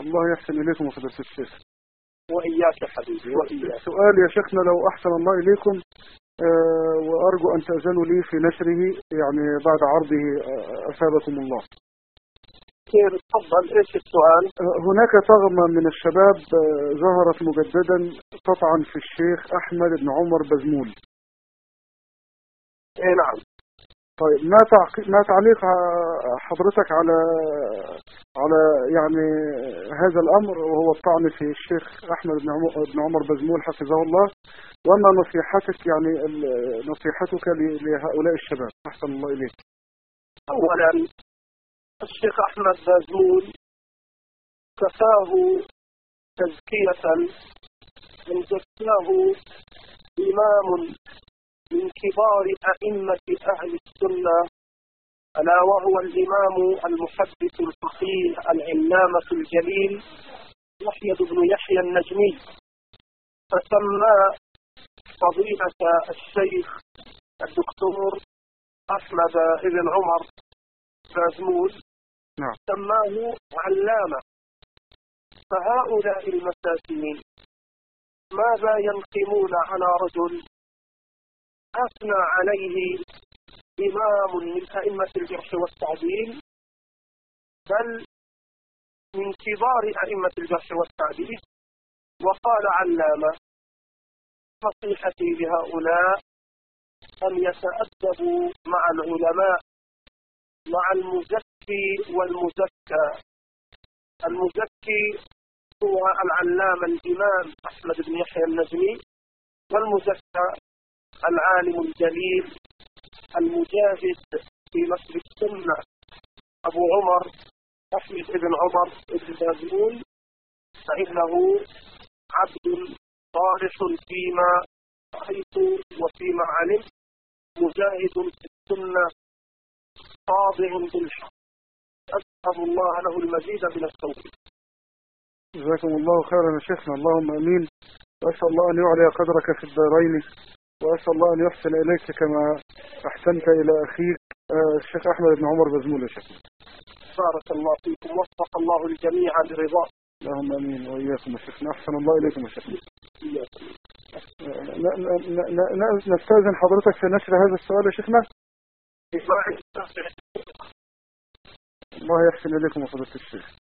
الله يحسن إليكم وفضيلة الشيخ. وإياك يا حبيبي وإياك. سؤال يا شيخنا لو أحسن الله إليكم، وأرجو أن تأذنوا لي في نشره يعني بعد عرضه، أثابكم الله. خير، تفضل. إيش السؤال؟ هناك طغمة من الشباب ظهرت مجددا تطعن في الشيخ أحمد بن عمر بزمول. إيه نعم. طيب ما تعليق حضرتك على يعني هذا الأمر، وهو الطعن في الشيخ أحمد بن عمر بزمول حفظه الله، وما نصيحتك يعني نصيحتك لهؤلاء الشباب أحسن الله إليك؟ أولا الشيخ أحمد بزمول كفاه تزكية من زكاه إمام من كبار أئمة أهل السنة، ألا وهو الإمام المحدث الفقيه العلامة الجليل يحيى بن يحيى النجمي، فسمى فضيلة الشيخ الدكتور أحمد بن عمر بزمول سماه علامة. فهؤلاء المساكين ماذا ينقمون على رجل أثنى عليه إمام من أئمة الجرح والتعديل، بل من كبار أئمة الجرح والتعديل، وقال علامة؟ نصيحتي لهؤلاء أن يتأدبوا مع العلماء، مع المزكي والمزكى. المزكي هو العلامة الإمام أحمد بن يحيى النجمي، والمزكى العالم الجليل المجاهد في نصر السنة أبو عمر أحمد بن عمر بن بزمول، فإنه عبد صالح فيما رأيت وفيما علمت، مجاهد في السنة، طابع بالحق. أسأل الله له المزيد من التوفيق. جزاكم الله خيرا يا شيخنا، اللهم امين. واسال الله ان يعلي قدرك في الدارين، واسال الله ان يحسن اليك كما احسنت الى اخيك الشيخ احمد بن عمر بزمول يا شيخنا. بارك الله فيكم، وفق الله الجميع لرضاه. اللهم امين واياكم يا شيخنا، احسن الله اليكم يا شيخنا. نستاذن حضرتك في نشر هذا السؤال يا شيخنا. الله يحسن اليكم وفضيلة الشيخ.